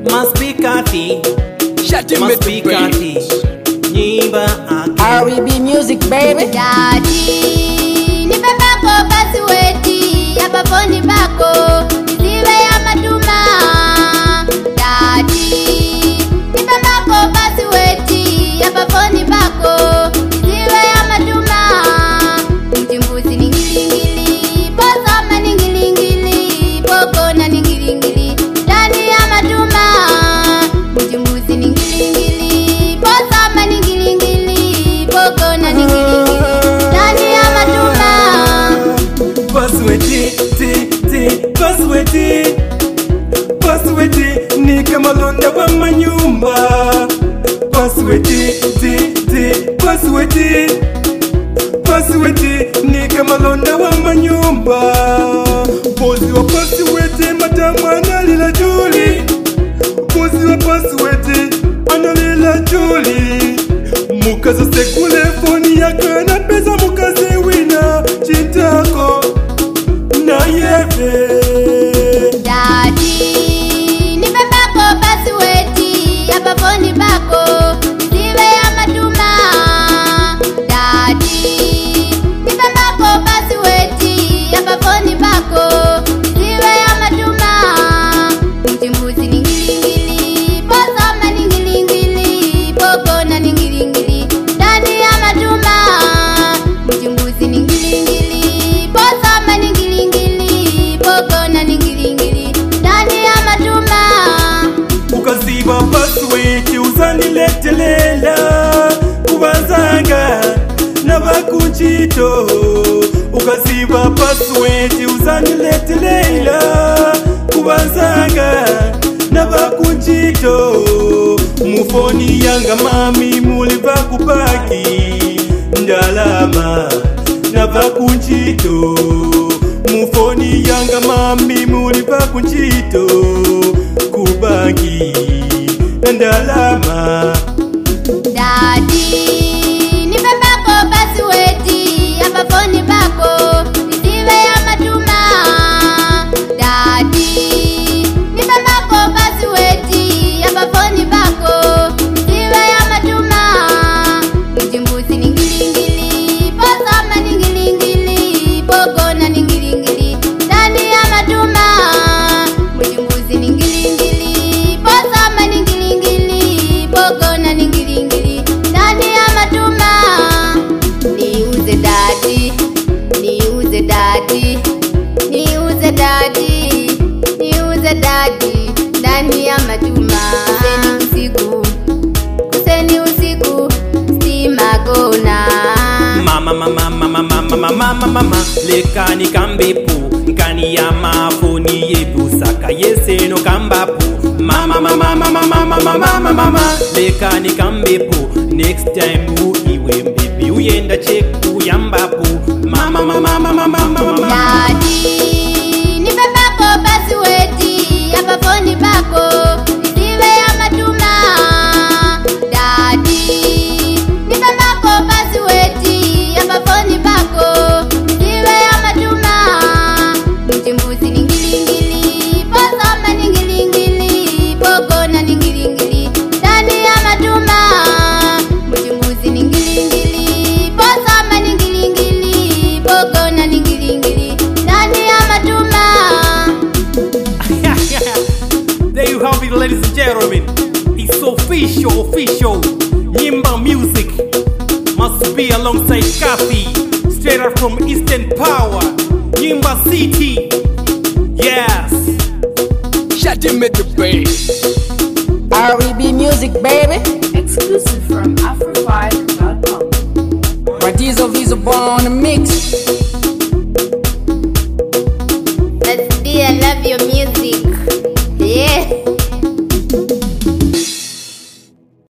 Must be Kathy. Must be Kathy. Nyimba R&B music baby. Daddy, nipe bako password hapa phone bako isiwe ya matuma. Daddy, nipe bako password hapa phone bako isiwe ya matuma. Mtimbuzi ningilingili, posoma ningilingili, poko na ningilingili ndani ya matuma. Mtimbuzi ningilingili, posoma ningilingili, poko na ningilingili ndani ya matuma. Password ni kama londa wa manyumba. Password ni kama londa wa manyumba. Bozi wa password matamu analila juli. Bozi wa password analila juli. Mukaza sekule foni yaka na pesa mukaze wina chintako na yeve. Daddy, nipe bako password hapa phone bako isiwe ya matuma. Daddy, nipe bako password hapa phone bako isiwe ya matuma. Mtimbuzi ningilingili, posoma ningilingili, poko na ningilingili ndani ya matuma. Mtimbuzi ningilingili, posoma ningilingili, poko na ningilingili ndani ya matuma. Ukaziba password uzaniletelela kubazanga na bakunchito. Ukaziba password uzaniletelela kubazanga na bakunchito. Mufoni yanga mami muli bakupaki ndalama na bakunchito. Mufoni yanga mami muli bakunchito kubaki ndalama. Daddy, nipe bako password hapa phone bako isiwe ya matuma. Daddy, nipe bako password hapa phone bako isiwe ya matuma. Mtimbuzi ningilingili, posoma ningilingili, poko na ningilingili ndani ya matuma. Mtimbuzi ningilingili, posoma ningilingili, poko na ningilingili ndani ya matuma. Niuze daddy, niuze daddy, niuze daddy, niuze daddy ndani ya matuma. Kuseni usiku, stima kona. Mama lekani kambepu nkani ya mafoni yebu saka yeseno kambapu. Mama lekani kambepu next time iwe mbibi uyenda cheku yambapu. Daddy, nipe bako password hapa phone bako isiwe ya matuma. Daddy, nipe bako password hapa phone bako isiwe ya matuma. Mtimbuzi ningilingili, posoma ningilingili, poko na ningilingili ndani ya matuma. Mtimbuzi ningilingili, posoma ningilingili, poko na ningilingili ndani ya matuma. There you have it, ladies and gentlemen. It's official. Nyimba music must be alongside Kathy, straight out from Eastern Power, Nyimba City. Yes. Shut him with the bass. R&B music baby. Exclusive from Afrofied.com. Radizo Vizo on the mix.